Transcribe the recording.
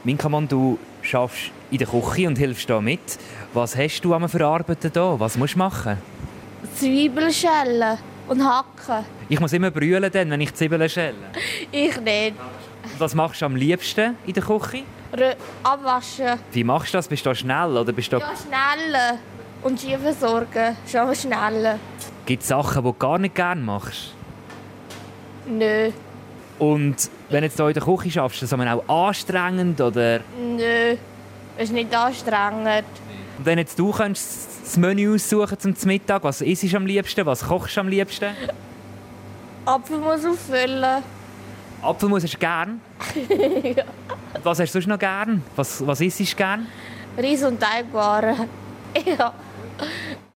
Minkamon, du arbeitest in der Küche und hilfst da mit. Was hast du am Verarbeiten da? Was musst du machen? Zwiebeln schälen und hacken. Ich muss immer brüllen, wenn ich Zwiebeln schäle. Ich nicht. Was machst du am liebsten in der Küche? Abwaschen. Wie machst du das? Bist du da schnell? Oder bist du... Ja, schnell. Und Ski versorgen. Schon schnell. Gibt es Sachen, die du gar nicht gerne machst? Nö. Und wenn du jetzt hier in der Küche schaffst, ist das auch anstrengend? Oder? Nö. Es ist nicht anstrengend. Und wenn jetzt du könntest das Menü aussuchen zum Mittag, was isst du am liebsten? Was kochst du am liebsten? Apfelmus auffüllen. Apfelmus hast du gern? Ja. Was hast du sonst noch gern? Was isst du gern? Reis und Teigwaren. Ja.